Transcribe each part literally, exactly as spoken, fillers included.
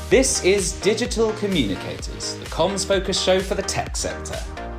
This is Digital Communicators, the comms-focused show for the tech sector.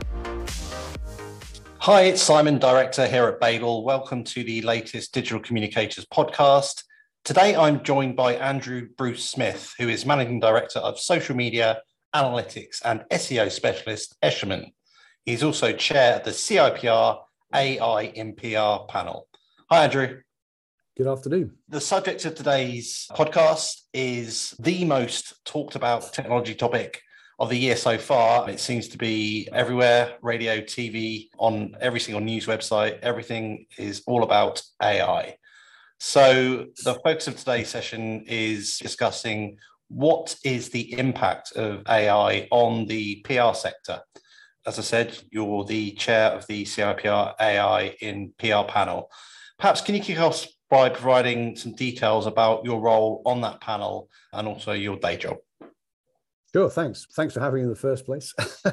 Hi, it's Simon, Director here at Babel. Welcome to the latest Digital Communicators podcast. Today, I'm joined by Andrew Bruce Smith, who is Managing Director of Social Media, Analytics and S E O Specialist, Eshelman. He's also Chair of the C I P R A I in P R panel. Hi, Andrew. Good afternoon. The subject of today's podcast is the most talked about technology topic of the year so far. It seems to be everywhere, radio, T V, on every single news website. Everything is all about A I. So the focus of today's session is discussing what is the impact of A I on the P R sector. As I said, you're the chair of the C I P R A I in P R panel. Perhaps can you kick off by providing some details about your role on that panel and also your day job? Sure, thanks. Thanks for having me in the first place.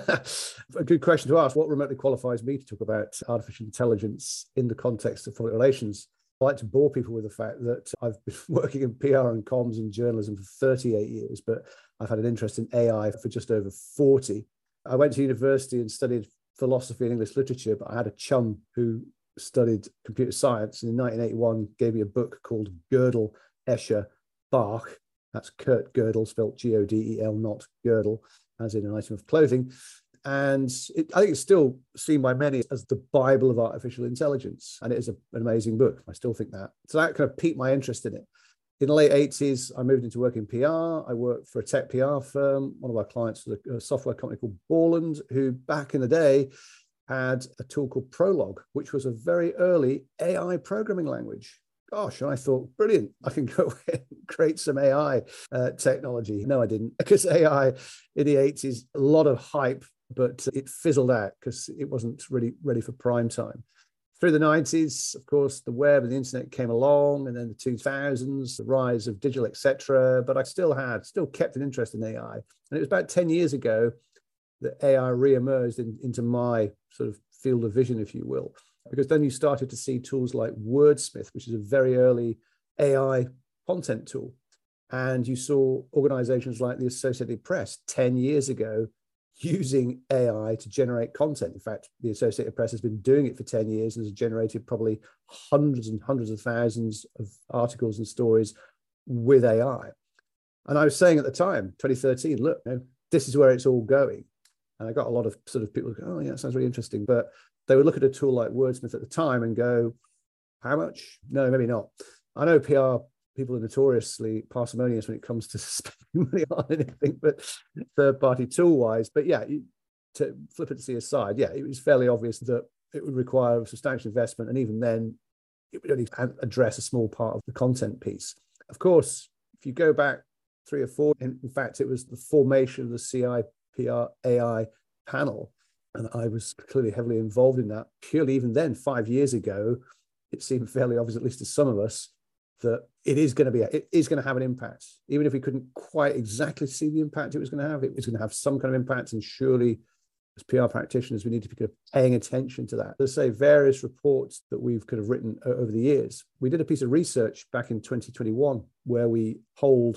A good question to ask. What remotely qualifies me to talk about artificial intelligence in the context of public relations? I like to bore people with the fact that I've been working in P R and comms and journalism for thirty-eight years, but I've had an interest in A I for just over forty. I went to university and studied philosophy and English literature, but I had a chum who studied computer science, and in nineteen eighty-one gave me a book called Gödel, Escher, Bach. That's Kurt Gödel, spelled G O D E L, not Girdle, as in an item of clothing. And it, I think it's still seen by many as the Bible of artificial intelligence. And it is a, an amazing book. I still think that. So that kind of piqued my interest in it. In the late eighties, I moved into work in P R. I worked for a tech P R firm. One of our clients was a, a software company called Borland, who back in the day had a tool called Prolog, which was a very early A I programming language. Gosh, and I thought, brilliant, I can go and create some A I uh, technology. No, I didn't, because A I in the eighties, a lot of hype, but it fizzled out because it wasn't really ready for prime time. Through the nineties, of course, the web and the internet came along, and then the two thousands, the rise of digital, et cetera. But I still had, still kept an interest in A I. And it was about ten years ago that A I re-emerged in, into my sort of field of vision, if you will. Because then you started to see tools like Wordsmith, which is a very early A I content tool. And you saw organizations like the Associated Press ten years ago using A I to generate content. In fact, the Associated Press has been doing it for ten years and has generated probably hundreds and hundreds of thousands of articles and stories with A I. And I was saying at the time, twenty thirteen, look, you know, this is where it's all going. And I got a lot of sort of people go, oh, yeah, that sounds really interesting. But they would look at a tool like Wordsmith at the time and go, how much? No, maybe not. I know P R people are notoriously parsimonious when it comes to spending money on anything, but third-party tool-wise. But yeah, to flip it to the aside, yeah, it was fairly obvious that it would require a substantial investment. And even then, it would only address a small part of the content piece. Of course, if you go back three or four, in, in fact, it was the formation of the C I P R A I panel. And I was clearly heavily involved in that. Purely even then, five years ago, it seemed fairly obvious, at least to some of us, that it is going to be, it is going to have an impact. Even if we couldn't quite exactly see the impact it was going to have, it was going to have some kind of impact. And surely, as P R practitioners, we need to be kind of paying attention to that. Let's say various reports that we've kind of written over the years. We did a piece of research back in twenty twenty-one where we polled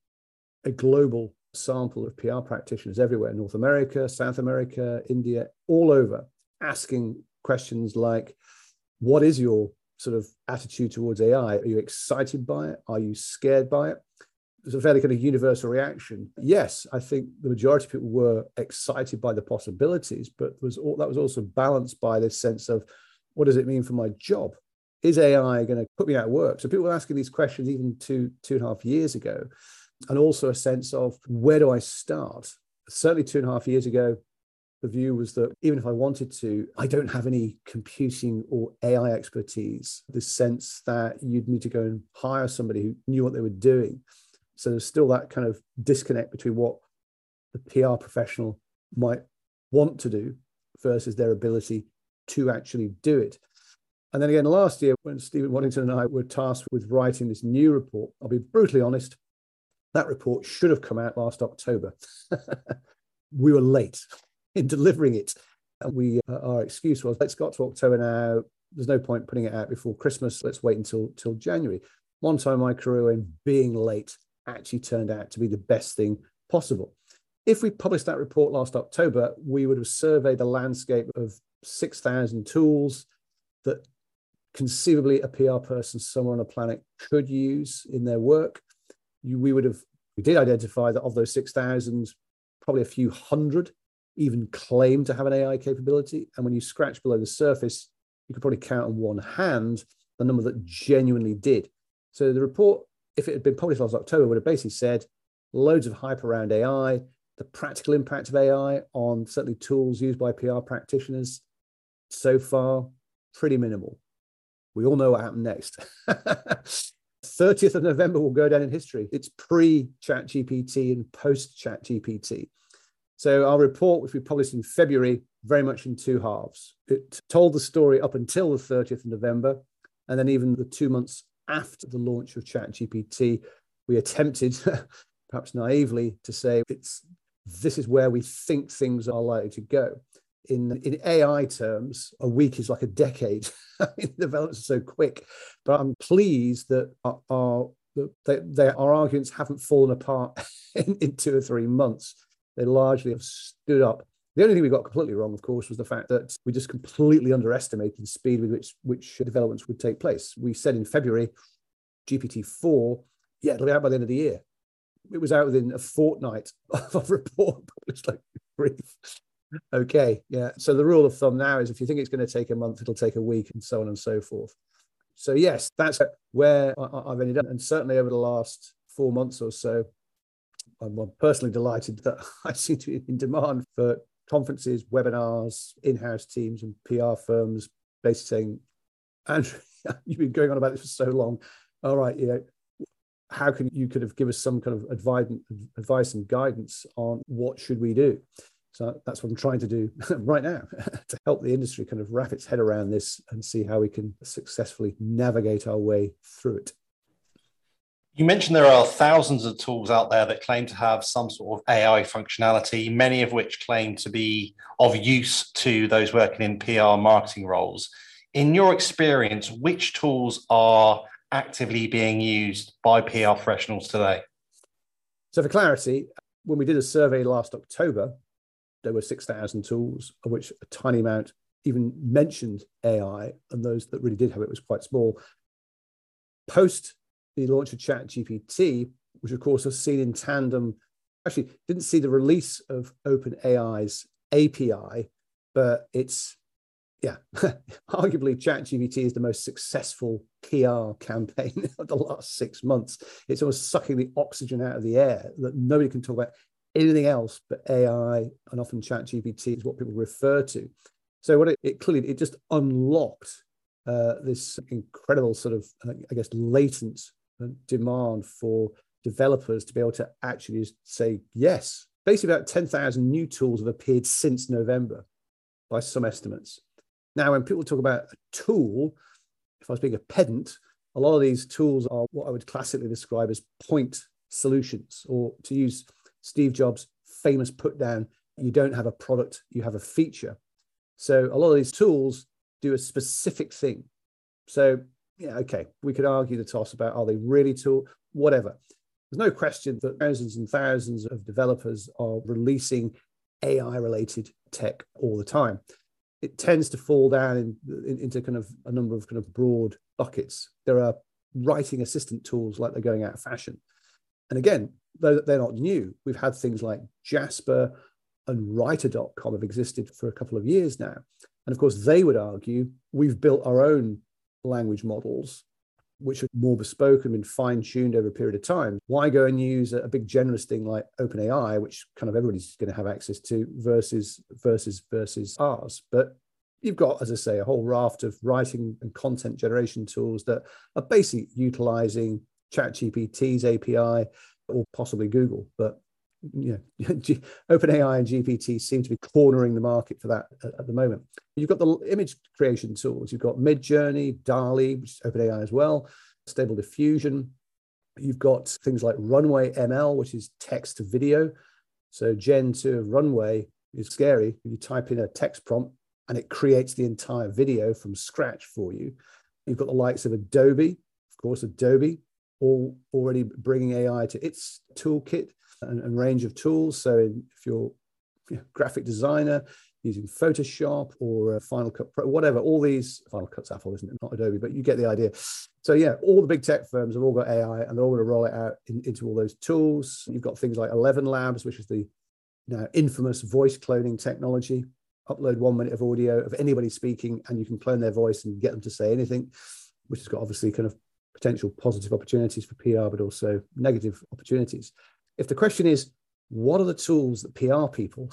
a global sample of P R practitioners everywhere, North America, South America, India, all over, asking questions like, what is your sort of attitude towards A I? Are you excited by it? Are you scared by it? There's a fairly kind of universal reaction. Yes, I think the majority of people were excited by the possibilities, but was all, that was also balanced by this sense of, what does it mean for my job? Is A I going to put me out of work? So people were asking these questions even two, two and a half years ago. And also a sense of, where do I start? Certainly two and a half years ago, the view was that even if I wanted to, I don't have any computing or A I expertise. The sense that you'd need to go and hire somebody who knew what they were doing. So there's still that kind of disconnect between what the P R professional might want to do versus their ability to actually do it. And then again, last year, when Stephen Waddington and I were tasked with writing this new report, I'll be brutally honest, that report should have come out last October. We were late in delivering it. And we, uh, our excuse was, it's got to October now. There's no point putting it out before Christmas. Let's wait until till January. One time in my career in being late actually turned out to be the best thing possible. If we published that report last October, we would have surveyed the landscape of six thousand tools that conceivably a P R person somewhere on the planet could use in their work. You, we would have, we did identify that of those six thousand, probably a few hundred even claim to have an A I capability. And when you scratch below the surface, you could probably count on one hand the number that genuinely did. So the report, if it had been published last October, would have basically said loads of hype around A I, the practical impact of A I on certainly tools used by P R practitioners. So far, pretty minimal. We all know what happened next. thirtieth of November will go down in history. It's pre-ChatGPT and post-ChatGPT. So our report, which we published in February, very much in two halves. It told the story up until the thirtieth of November, and then even the two months after the launch of ChatGPT, we attempted, perhaps naively, to say it's this is where we think things are likely to go. In, in A I terms, a week is like a decade. The developments are so quick. But I'm pleased that our, our, that they, our arguments haven't fallen apart in, in two or three months. They largely have stood up. The only thing we got completely wrong, of course, was the fact that we just completely underestimated the speed with which, which developments would take place. We said in February, G P T four, yeah, it'll be out by the end of the year. It was out within a fortnight of a report published, like brief. Okay, yeah. So the rule of thumb now is if you think it's going to take a month, it'll take a week, and so on and so forth. So yes, that's where I've ended up. And certainly over the last four months or so, I'm personally delighted that I seem to be in demand for conferences, webinars, in-house teams and P R firms basically saying, Andrew, you've been going on about this for so long. All right, you know, how can you could have given us some kind of advice, advice and guidance on what should we do? So that's what I'm trying to do right now to help the industry kind of wrap its head around this and see how we can successfully navigate our way through it. You mentioned there are thousands of tools out there that claim to have some sort of A I functionality, many of which claim to be of use to those working in P R marketing roles. In your experience, which tools are actively being used by P R professionals today? So for clarity, when we did a survey last October, there were six thousand tools, of which a tiny amount even mentioned A I, and those that really did have it was quite small. Post the launch of ChatGPT, which of course was seen in tandem, actually didn't see the release of OpenAI's A P I, but it's, yeah, arguably ChatGPT is the most successful P R campaign of the last six months. It's almost sucking the oxygen out of the air that nobody can talk about anything else but A I, and often ChatGPT is what people refer to. So what it, it clearly, it just unlocked uh, this incredible sort of, uh, I guess, latent demand for developers to be able to actually just say yes. Basically about ten thousand new tools have appeared since November by some estimates. Now, when people talk about a tool, if I was being a pedant, a lot of these tools are what I would classically describe as point solutions, or to use Steve Jobs' famous put down, you don't have a product, you have a feature. So a lot of these tools do a specific thing. So yeah, okay, we could argue the toss about are they really tool, whatever. There's no question that thousands and thousands of developers are releasing A I-related tech all the time. It tends to fall down in, in, into kind of a number of kind of broad buckets. There are writing assistant tools like they're going out of fashion. And again, though they're not new, we've had things like Jasper and Writer dot com have existed for a couple of years now. And of course, they would argue we've built our own language models, which are more bespoke and been fine-tuned over a period of time. Why go and use a, a big generous thing like OpenAI, which kind of everybody's going to have access to, versus versus versus ours? But you've got, as I say, a whole raft of writing and content generation tools that are basically utilizing ChatGPT's A P I or possibly Google. But you know, OpenAI and G P T seem to be cornering the market for that at, at the moment. You've got the image creation tools. You've got Midjourney, DALL-E, which is OpenAI as well, Stable Diffusion. You've got things like Runway M L, which is text to video. So Gen two of Runway is scary. You type in a text prompt and it creates the entire video from scratch for you. You've got the likes of Adobe, of course, Adobe, all already bringing A I to its toolkit and, and range of tools. So in, if you're you know, graphic designer using Photoshop or uh, Final Cut Pro, whatever, all these, Final Cut's Apple, isn't it? Not Adobe, but you get the idea. So yeah, all the big tech firms have all got A I and they're all going to roll it out in, into all those tools. You've got things like Eleven Labs, which is the now infamous voice cloning technology. Upload one minute of audio of anybody speaking and you can clone their voice and get them to say anything, which has got obviously kind of potential positive opportunities for P R, but also negative opportunities. If the question is, what are the tools that P R people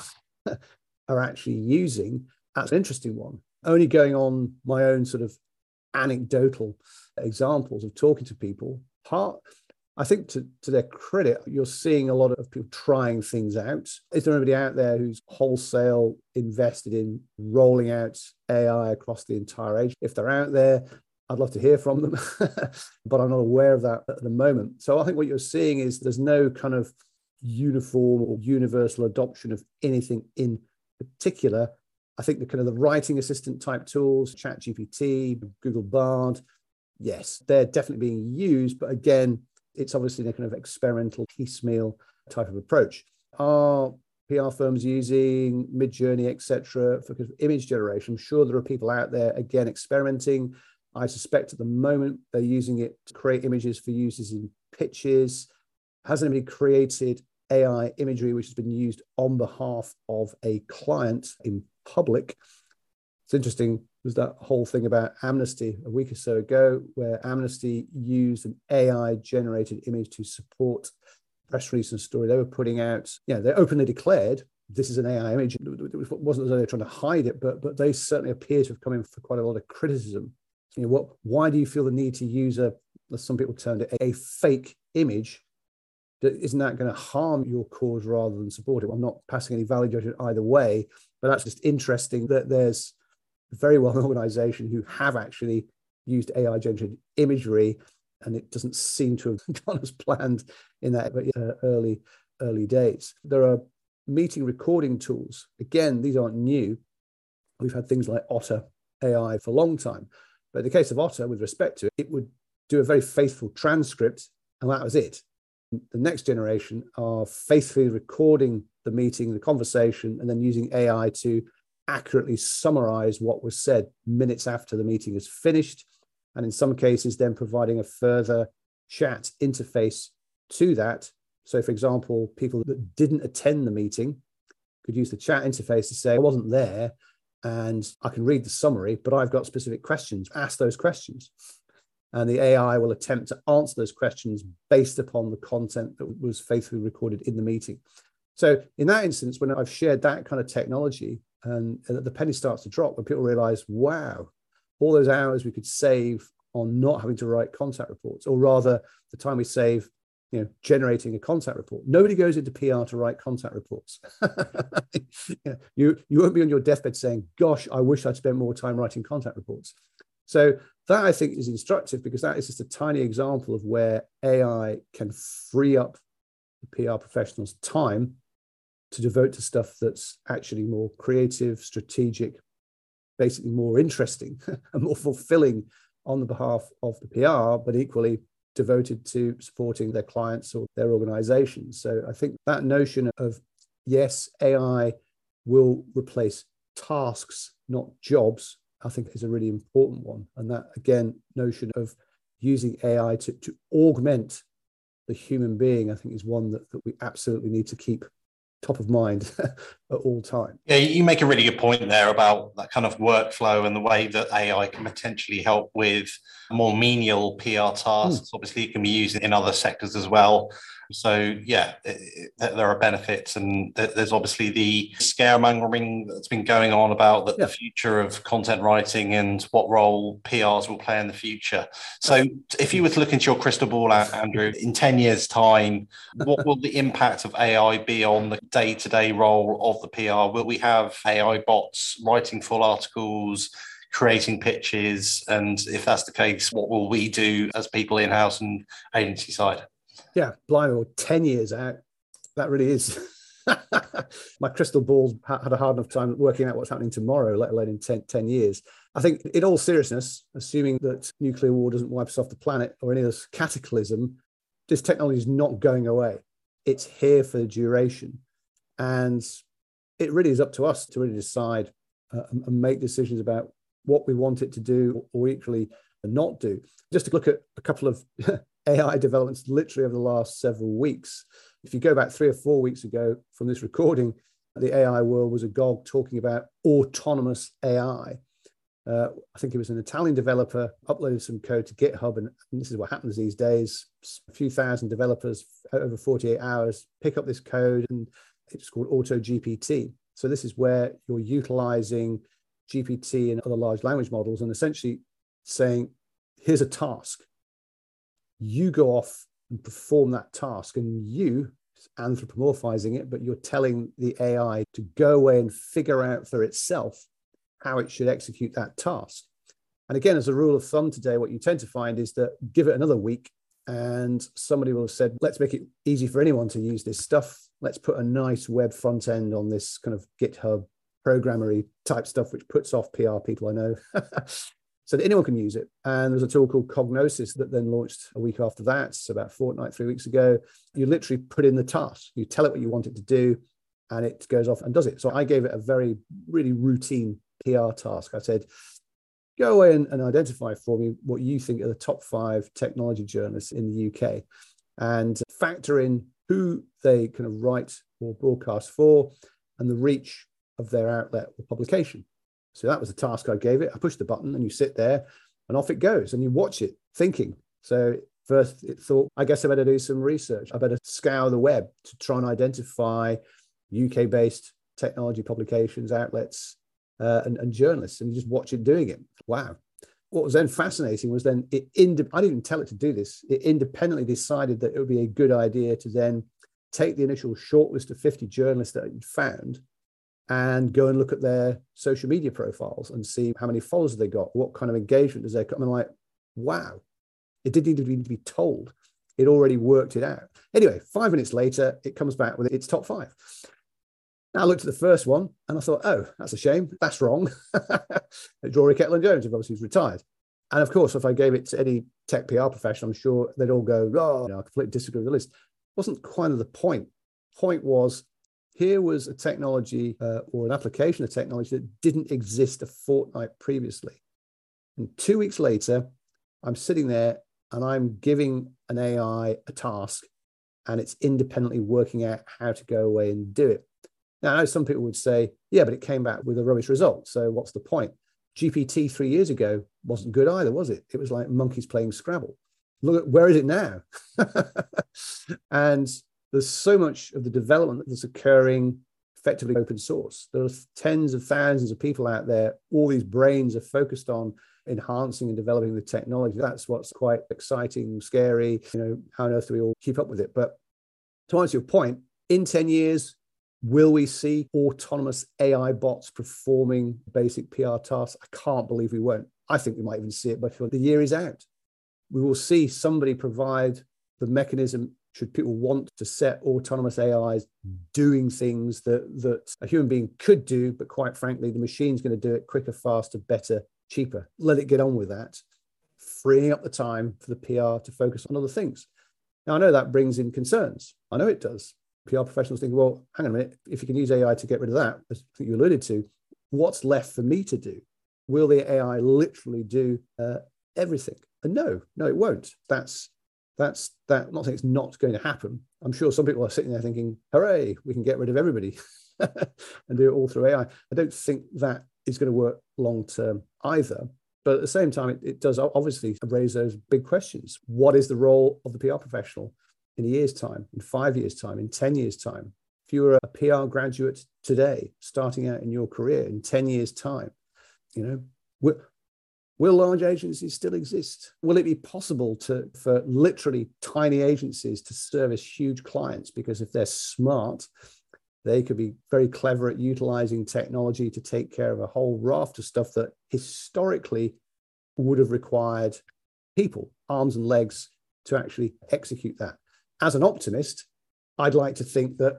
are actually using? That's an interesting one. Only going on my own sort of anecdotal examples of talking to people, part, I think to, to their credit, you're seeing a lot of people trying things out. Is there anybody out there who's wholesale invested in rolling out A I across the entire age? If they're out there, I'd love to hear from them, but I'm not aware of that at the moment. So I think what you're seeing is there's no kind of uniform or universal adoption of anything in particular. I think the kind of the writing assistant type tools, ChatGPT, Google Bard, yes, they're definitely being used. But again, it's obviously a kind of experimental, piecemeal type of approach. Are P R firms using Midjourney, et cetera, for kind of image generation? I'm sure there are people out there, again, experimenting. I suspect at the moment they're using it to create images for users in pitches. Has anybody created A I imagery which has been used on behalf of a client in public? It's interesting, was that whole thing about Amnesty a week or so ago, where Amnesty used an A I-generated image to support press release and story they were putting out. Yeah, they openly declared this is an A I image. It wasn't as though they were trying to hide it, but but they certainly appear to have come in for quite a lot of criticism. You know, what? Why do you feel the need to use a, as some people termed it, a fake image? Isn't that going to harm your cause rather than support it? I'm not passing any value judgment either way, but that's just interesting that there's a very well-known organization who have actually used A I-generated imagery, and it doesn't seem to have gone as planned in that uh, early, early days. There are meeting recording tools. Again, these aren't new. We've had things like Otter A I for a long time. But in the case of Otter, with respect to it, it would do a very faithful transcript, and that was it. The next generation are faithfully recording the meeting, the conversation, and then using A I to accurately summarize what was said minutes after the meeting is finished. And in some cases, then providing a further chat interface to that. So, for example, people that didn't attend the meeting could use the chat interface to say, I wasn't there, and I can read the summary, but I've got specific questions. Ask those questions. And the A I will attempt to answer those questions based upon the content that was faithfully recorded in the meeting. So in that instance, when I've shared that kind of technology, and, and the penny starts to drop, when people realize, wow, all those hours we could save on not having to write contact reports, or rather the time we save, you know, generating a contact report. Nobody goes into P R to write contact reports. yeah, you, you won't be on your deathbed saying, gosh, I wish I'd spent more time writing contact reports. So that, I think, is instructive, because that is just a tiny example of where A I can free up the P R professional's time to devote to stuff that's actually more creative, strategic, basically more interesting and more fulfilling on the behalf of the P R, but equally devoted to supporting their clients or their organizations. So I think that notion of, yes, A I will replace tasks, not jobs, I think is a really important one. And that, again, notion of using A I to, to augment the human being, I think is one that, that we absolutely need to keep top of mind at all times. Yeah, you make a really good point there about that kind of workflow and the way that A I can potentially help with more menial P R tasks. Mm. Obviously, it can be used in other sectors as well. So, yeah, it, it, there are benefits. And th- there's obviously the scaremongering that's been going on about the, yeah. the future of content writing and what role P Rs will play in the future. So if you were to look into your crystal ball, Andrew, in ten years' time, what will the impact of A I be on the day-to-day role of the P R? Will we have A I bots writing full articles, creating pitches? And if that's the case, what will we do as people in-house and agency side? Yeah, blimey, well, ten years out, that really is My crystal ball had a hard enough time working out what's happening tomorrow, let alone in ten, ten years. I think in all seriousness, assuming that nuclear war doesn't wipe us off the planet or any other cataclysm, this technology is not going away. It's here for the duration. And it really is up to us to really decide uh, and make decisions about what we want it to do or equally not do. Just to look at a couple of A I developments literally over the last several weeks. If you go back three or four weeks ago from this recording, the A I world was agog talking about autonomous A I. Uh, I think it was an Italian developer uploaded some code to GitHub, and, and this is what happens these days. A few thousand developers over forty-eight hours pick up this code, and it's called AutoGPT. So this is where you're utilizing G P T and other large language models and essentially saying, here's a task. You go off and perform that task, and you anthropomorphizing it, but you're telling the A I to go away and figure out for itself how it should execute that task. And again, as a rule of thumb today, what you tend to find is that give it another week and somebody will have said, let's make it easy for anyone to use this stuff. Let's put a nice web front end on this kind of GitHub programmery type stuff, which puts off P R people, I know. So that anyone can use it. And there's a tool called Cognosis that then launched a week after that, so about a fortnight, three weeks ago. You literally put in the task. You tell it what you want it to do, and it goes off and does it. So I gave it a very, really routine P R task. I said, go away and, and identify for me what you think are the top five technology journalists in the U K and factor in who they kind of write or broadcast for and the reach of their outlet or publication. So that was the task I gave it. I pushed the button and you sit there and off it goes and you watch it thinking. So first it thought, I guess I better do some research. I better scour the web to try and identify U K-based technology publications, outlets, uh, and, and journalists, and you just watch it doing it. Wow. What was then fascinating was then it, ind- I didn't tell it to do this. It independently decided that it would be a good idea to then take the initial shortlist of fifty journalists that it found and go and look at their social media profiles and see how many followers they got, what kind of engagement does they come. And I'm like, wow, it didn't even need to be told. It already worked it out. Anyway, five minutes later, it comes back with its top five. Now I looked at the first one and I thought, oh, that's a shame. That's wrong. Rory Ketler-Jones, obviously, he's retired. And of course, if I gave it to any tech P R professional, I'm sure they'd all go, oh, you know, I completely disagree with the list. It wasn't quite the point. Point was, here was a technology uh, or an application of technology that didn't exist a fortnight previously. And two weeks later, I'm sitting there and I'm giving an A I a task and it's independently working out how to go away and do it. Now, I know some people would say, yeah, but it came back with a rubbish result. So what's the point? G P T three years ago wasn't good either, was it? It was like monkeys playing Scrabble. Look at where is it now? And there's so much of the development that's occurring effectively open source. There are tens of thousands of people out there. All these brains are focused on enhancing and developing the technology. That's what's quite exciting, scary. You know, how on earth do we all keep up with it? But to answer your point, in ten years, will we see autonomous A I bots performing basic P R tasks? I can't believe we won't. I think we might even see it before the year is out. We will see somebody provide the mechanism should people want to set autonomous A Is doing things that, that a human being could do, but quite frankly, the machine's going to do it quicker, faster, better, cheaper. Let it get on with that, freeing up the time for the P R to focus on other things. Now, I know that brings in concerns. I know it does. P R professionals think, well, hang on a minute, if you can use A I to get rid of that, as I think you alluded to, what's left for me to do? Will the A I literally do uh, everything? And no, no, it won't. That's That's that. I'm not saying it's not going to happen. I'm sure some people are sitting there thinking, hooray, we can get rid of everybody and do it all through A I. I don't think that is going to work long term either. But at the same time, it, it does obviously raise those big questions. What is the role of the P R professional in a year's time, in five years' time, in ten years' time? If you were a P R graduate today, starting out in your career in ten years' time, you know, will, will large agencies still exist? Will it be possible to for literally tiny agencies to service huge clients? Because if they're smart, they could be very clever at utilizing technology to take care of a whole raft of stuff that historically would have required people, arms and legs, to actually execute that. As an optimist, I'd like to think that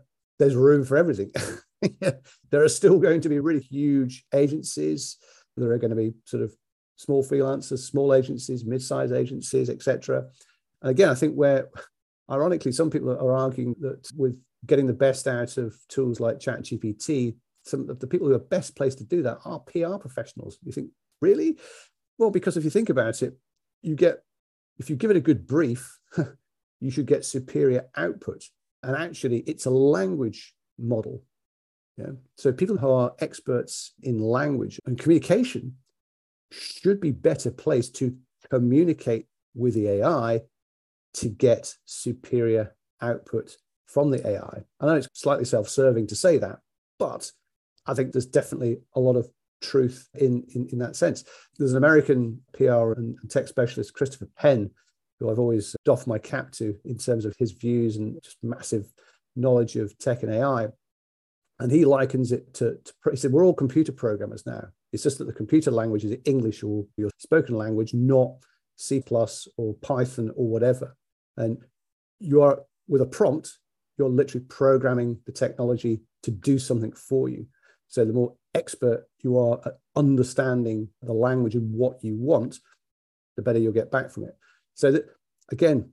there's room for everything. There are still going to be really huge agencies. There are going to be sort of small freelancers, small agencies, mid-sized agencies, et cetera. And again, I think where, ironically, some people are arguing that with getting the best out of tools like ChatGPT, some of the people who are best placed to do that are P R professionals. You think, really? Well, because if you think about it, you get, if you give it a good brief, you should get superior output. And actually, it's a language model. Yeah. So people who are experts in language and communication should be better placed to communicate with the A I to get superior output from the A I. I know it's slightly self-serving to say that, but I think there's definitely a lot of truth in, in, in that sense. There's an American P R and tech specialist, Christopher Penn, who I've always doffed my cap to in terms of his views and just massive knowledge of tech and A I. And he likens it to, to, he said, we're all computer programmers now. It's just that the computer language is English or your spoken language, not C plus or Python or whatever. And you are, with a prompt, you're literally programming the technology to do something for you. So the more expert you are at understanding the language and what you want, the better you'll get back from it. So that, again,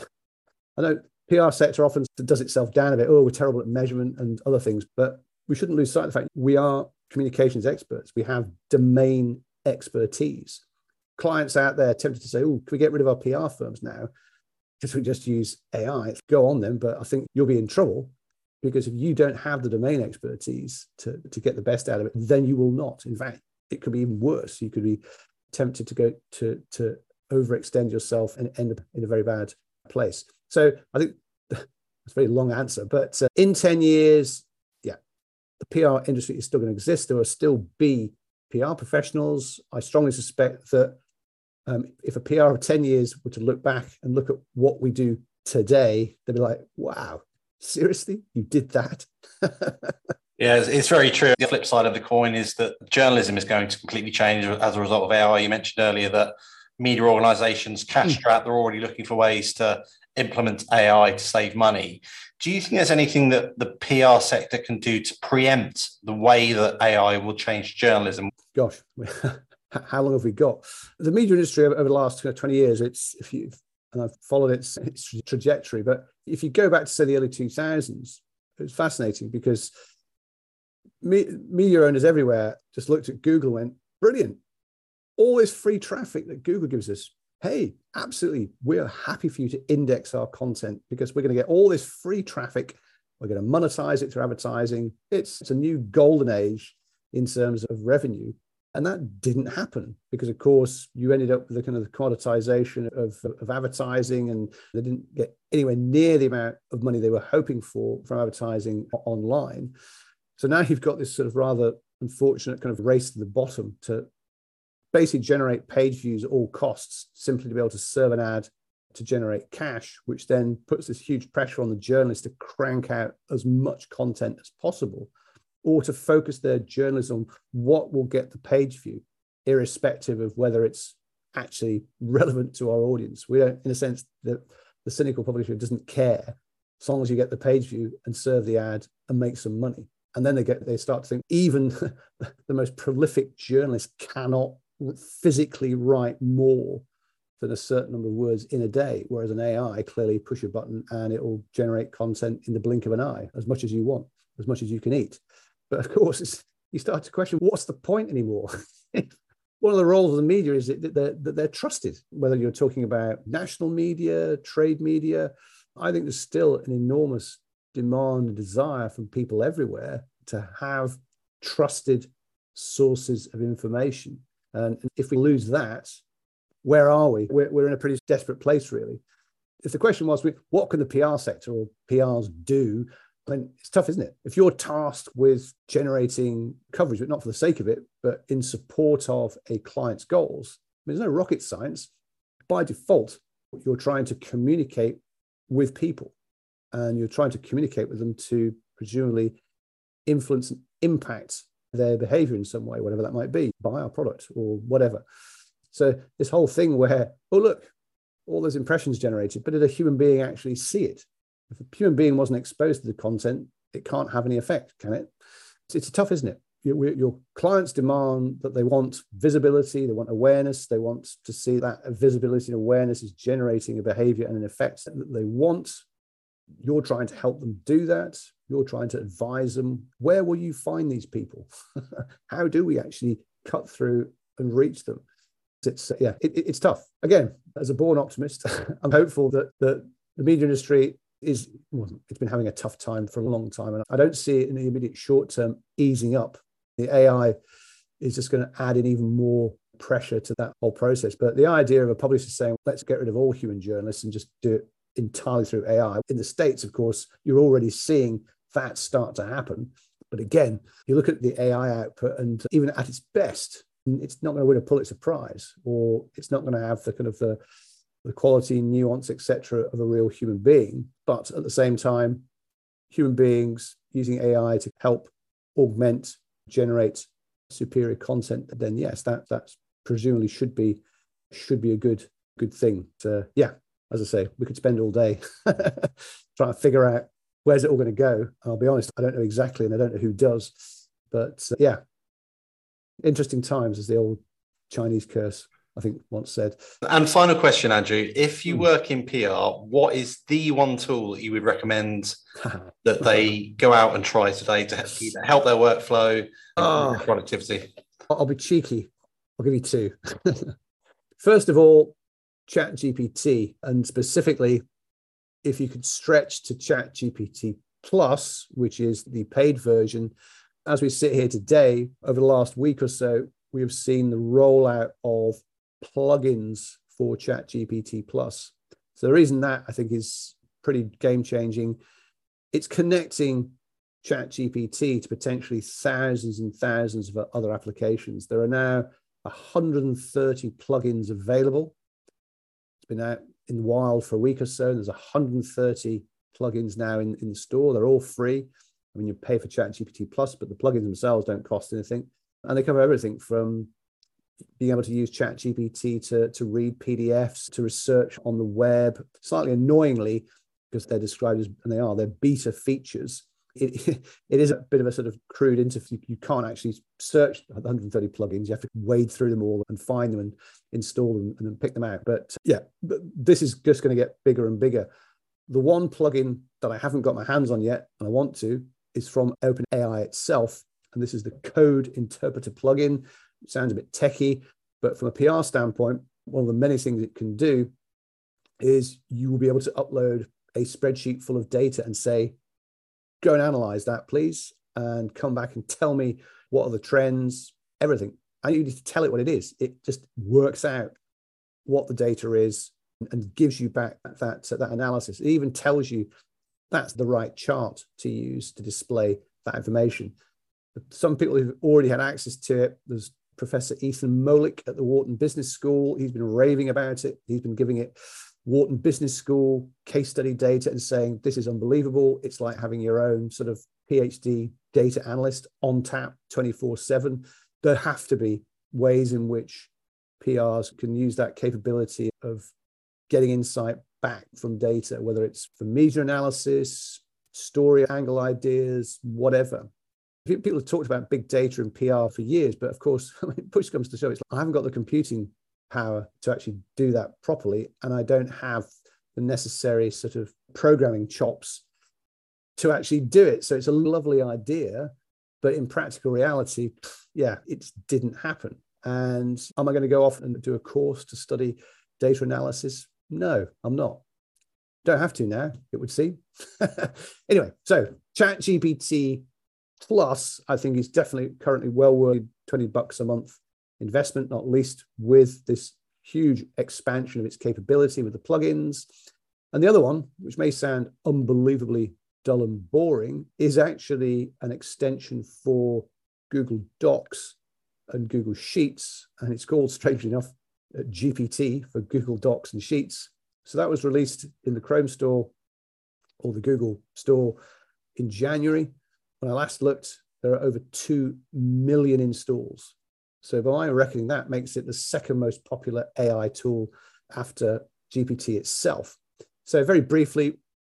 I know P R sector often does itself down a bit. Oh, we're terrible at measurement and other things, but we shouldn't lose sight of the fact we are communications experts. We have domain expertise. Clients out there tempted to say, oh, can we get rid of our P R firms now? Because we just use A I. Go on then, but I think you'll be in trouble because if you don't have the domain expertise to, to get the best out of it, then you will not. In fact, it could be even worse. You could be tempted to go to, to overextend yourself and end up in a very bad place. So I think that's a very long answer, but uh, in ten years, yeah, the P R industry is still going to exist. There will still be P R professionals. I strongly suspect that um, if a P R of ten years were to look back and look at what we do today, they'd be like, wow, seriously, you did that? Yeah, it's, it's very true. The flip side of the coin is that journalism is going to completely change as a result of A I. You mentioned earlier that media organizations, cash strapped, they're already looking for ways to implement A I to save money. Do you think there's anything that the P R sector can do to preempt the way that A I will change journalism? Gosh, how long have we got? The media industry over the last twenty years, it's, if you, and I've followed its, its trajectory, but if you go back to say the early two thousands, it was fascinating because me, media owners everywhere just looked at Google and went, brilliant. All this free traffic that Google gives us, hey, absolutely, we're happy for you to index our content because we're going to get all this free traffic. We're going to monetize it through advertising. It's, it's a new golden age in terms of revenue. And that didn't happen because, of course, you ended up with the kind of the commoditization of, of advertising, and they didn't get anywhere near the amount of money they were hoping for from advertising online. So now you've got this sort of rather unfortunate kind of race to the bottom to basically generate page views at all costs, simply to be able to serve an ad to generate cash, which then puts this huge pressure on the journalist to crank out as much content as possible, or to focus their journalism on what will get the page view, irrespective of whether it's actually relevant to our audience. We don't, in a sense, the, the cynical publisher doesn't care as long as you get the page view and serve the ad and make some money. And then they get they start to think even the most prolific journalist cannot physically write more than a certain number of words in a day, whereas an A I clearly push a button and it will generate content in the blink of an eye, as much as you want, as much as you can eat. But of course, it's, you start to question, what's the point anymore? One of the roles of the media is that they're, that they're trusted, whether you're talking about national media, trade media. I think there's still an enormous demand and desire from people everywhere to have trusted sources of information. And if we lose that, where are we? We're, we're in a pretty desperate place, really. If the question was, what can the P R sector or P Rs do? I mean, it's tough, isn't it? If you're tasked with generating coverage, but not for the sake of it, but in support of a client's goals, I mean, there's no rocket science. By default, you're trying to communicate with people, and you're trying to communicate with them to presumably influence and impact their behavior in some way, whatever that might be, buy our product or whatever. So this whole thing where, oh, look, all those impressions generated, but did a human being actually see it? If a human being wasn't exposed to the content, it can't have any effect, can it? It's, it's tough, isn't it? Your, your clients demand that they want visibility, they want awareness, they want to see that visibility and awareness is generating a behavior and an effect that they want. You're trying to help them do that. You're trying to advise them. Where will you find these people? How do we actually cut through and reach them? It's yeah, it, it's tough. Again, as a born optimist, I'm hopeful that, that the media industry is, well, it's been having a tough time for a long time. And I don't see it in the immediate short term easing up. The A I is just going to add in even more pressure to that whole process. But the idea of a publisher saying, let's get rid of all human journalists and just do it entirely through A I. In the States, of course, you're already seeing that start to happen. But again, you look at the A I output, and even at its best, it's not going to win a Pulitzer Prize, or it's not going to have the kind of the, the quality, nuance, et cetera, of a real human being. But at the same time, human beings using A I to help augment, generate superior content, then yes, that that's presumably should be should be a good good thing. So yeah, as I say, we could spend all day trying to figure out where's it all going to go. I'll be honest, I don't know exactly, and I don't know who does. But uh, yeah, interesting times, as the old Chinese curse, I think, once said. And final question, Andrew. If you work in P R, what is the one tool that you would recommend that they go out and try today to either help their workflow and oh, their productivity? I'll be cheeky. I'll give you two. First of all, ChatGPT, and specifically, if you could stretch to ChatGPT Plus, which is the paid version. As we sit here today, over the last week or so, we have seen the rollout of plugins for ChatGPT Plus. So the reason that I think is pretty game-changing, it's connecting ChatGPT to potentially thousands and thousands of other applications. There are now one hundred thirty plugins available. It's been out in the wild for a week or so. There's one hundred thirty plugins now in, in the store. They're all free. I mean, you pay for ChatGPT Plus, but the plugins themselves don't cost anything. And they cover everything from being able to use ChatGPT to, to read P D Fs, to research on the web. Slightly annoyingly, because they're described as, and they are, they're beta features. It, it is a bit of a sort of crude interface. You can't actually search one hundred thirty plugins. You have to wade through them all and find them and install them and then pick them out. But yeah, but this is just going to get bigger and bigger. The one plugin that I haven't got my hands on yet, and I want to, is from OpenAI itself. And this is the Code Interpreter plugin. It sounds a bit techie, but from a P R standpoint, one of the many things it can do is you will be able to upload a spreadsheet full of data and say, go and analyze that, please, and come back and tell me what are the trends, everything. I need to tell it what it is. It just works out what the data is and gives you back that, that analysis. It even tells you that's the right chart to use to display that information. Some people who've already had access to it, there's Professor Ethan Molick at the Wharton Business School. He's been raving about it. He's been giving it Wharton Business School case study data and saying, this is unbelievable. It's like having your own sort of PhD data analyst on tap twenty-four seven. There have to be ways in which P Rs can use that capability of getting insight back from data, whether it's for media analysis, story angle ideas, whatever. People have talked about big data and P R for years, but of course, when push comes to shove, it's like, I haven't got the computing power to actually do that properly, and I don't have the necessary sort of programming chops to actually do it. So it's a lovely idea, but in practical reality, yeah, it didn't happen. And am I going to go off and do a course to study data analysis? No, I'm not. Don't have to now, it would seem. Anyway, so ChatGPT Plus, I think, is definitely currently well worth twenty bucks a month investment, not least with this huge expansion of its capability with the plugins. And the other one, which may sound unbelievably dull and boring, is actually an extension for Google Docs and Google Sheets. And it's called, strangely enough, G P T for Google Docs and Sheets. So that was released in the Chrome Store or the Google Store in January. When I last looked, there are over two million installs. So by my reckoning, that makes it the second most popular A I tool after G P T itself. So very briefly,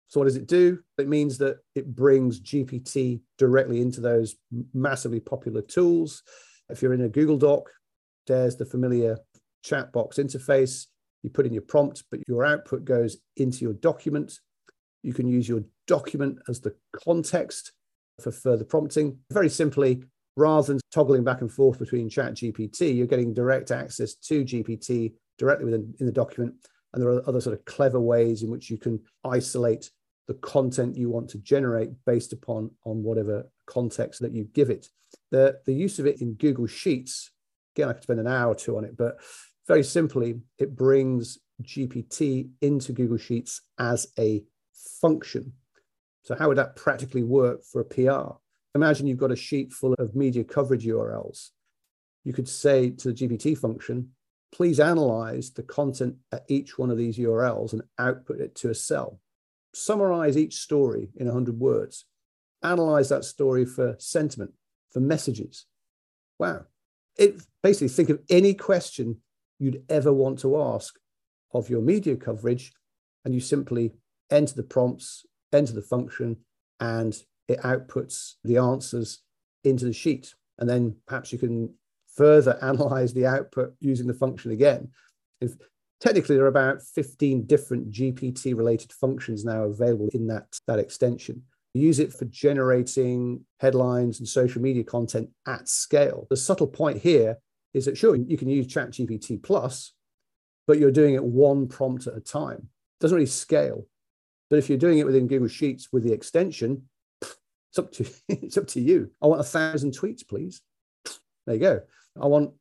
So what does it do? It means that it brings G P T directly into those massively popular tools. If you're in a Google Doc, there's the familiar chat box interface. You put in your prompt, but your output goes into your document. You can use your document as the context for further prompting. Very simply, rather than toggling back and forth between ChatGPT, you're getting direct access to G P T directly within in the document. And there are other sort of clever ways in which you can isolate the content you want to generate based upon on whatever context that you give it. The, the use of it in Google Sheets, again, I could spend an hour or two on it, but very simply, it brings G P T into Google Sheets as a function. So how would that practically work for a P R? Imagine you've got a sheet full of media coverage U R Ls. You could say to the G P T function, please analyze the content at each one of these U R Ls and output it to a cell. Summarize each story in one hundred words. Analyze that story for sentiment, for messages. Wow. It basically think of any question you'd ever want to ask of your media coverage, and you simply enter the prompts, enter the function, and it outputs the answers into the sheet. And then perhaps you can further analyze the output using the function again. If, technically, there are about fifteen different G P T-related functions now available in that, that extension. Use it for generating headlines and social media content at scale. The subtle point here is that, sure, you can use ChatGPT Plus, but you're doing it one prompt at a time. It doesn't really scale. But if you're doing it within Google Sheets with the extension, it's up to, it's up to you. I want a thousand tweets, please. There you go. I want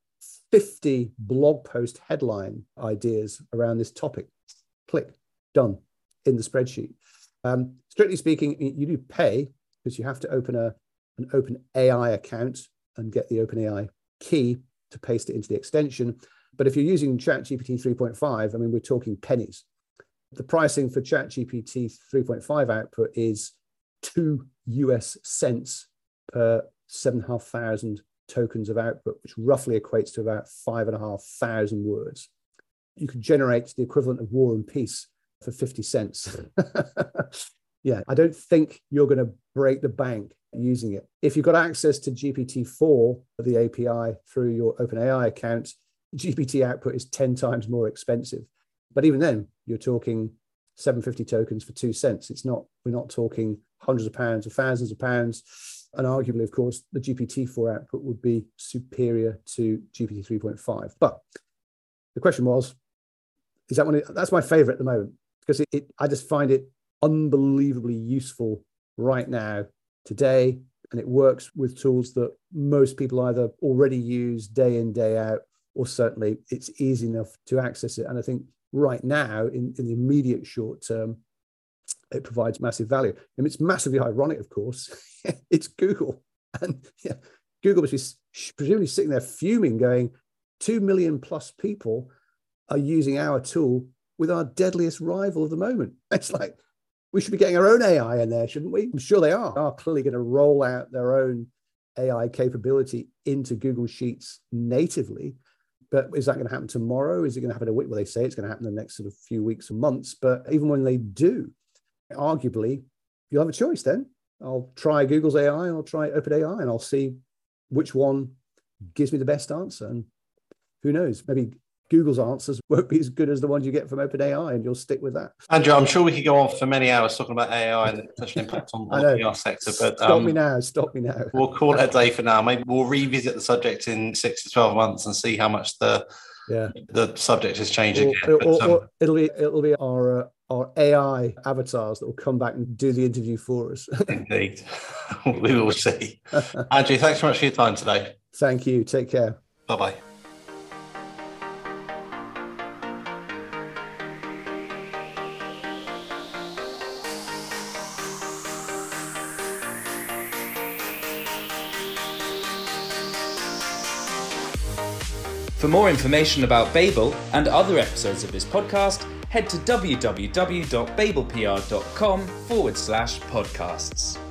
fifty blog post headline ideas around this topic. Click, done, in the spreadsheet. Um, strictly speaking, you do pay because you have to open a, an OpenAI account and get the OpenAI key to paste it into the extension. But if you're using ChatGPT three point five, I mean, we're talking pennies. The pricing for ChatGPT three point five output is two U S cents per seven and a half thousand tokens of output, which roughly equates to about five and a half thousand words. You could generate the equivalent of War and Peace for fifty cents. Yeah, I don't think you're going to break the bank using it. If you've got access to G P T four, the A P I through your OpenAI account, G P T output is ten times more expensive. But even then, you're talking seven hundred fifty tokens for two cents. It's not, we're not talking hundreds of pounds or thousands of pounds. And arguably, of course, the G P T four output would be superior to G P T three point five. But the question was, is that one? Of, that's my favorite at the moment, because it, it, I just find it unbelievably useful right now, today, and it works with tools that most people either already use day in, day out, or certainly it's easy enough to access it. And I think right now, in, in the immediate short term, it provides massive value. And it's massively ironic, of course. It's Google. And yeah, Google must be presumably sitting there fuming, going, two million plus people are using our tool with our deadliest rival of the moment. It's like, we should be getting our own A I in there, shouldn't we? I'm sure they are. They are clearly going to roll out their own A I capability into Google Sheets natively. But is that going to happen tomorrow? Is it going to happen in a week? Well, they say it's going to happen in the next sort of few weeks or months. But even when they do, arguably, you'll have a choice then. I'll try Google's A I and I'll try OpenAI and I'll see which one gives me the best answer. And who knows, maybe Google's answers won't be as good as the ones you get from OpenAI, and you'll stick with that. Andrew, I'm sure we could go on for many hours talking about A I and the potential impact on, on the P R sector. But stop um, me now, stop me now. We'll call it a day for now. Maybe we'll revisit the subject in six to twelve months and see how much the yeah. the subject has changed or, again. Or, but, or, um, or it'll be it'll be our uh, our A I avatars that will come back and do the interview for us. Indeed, we will see. Andrew, thanks so much for your time today. Thank you. Take care. Bye bye. For more information about Babel and other episodes of this podcast, head to w w w dot babelpr dot com forward slash podcasts.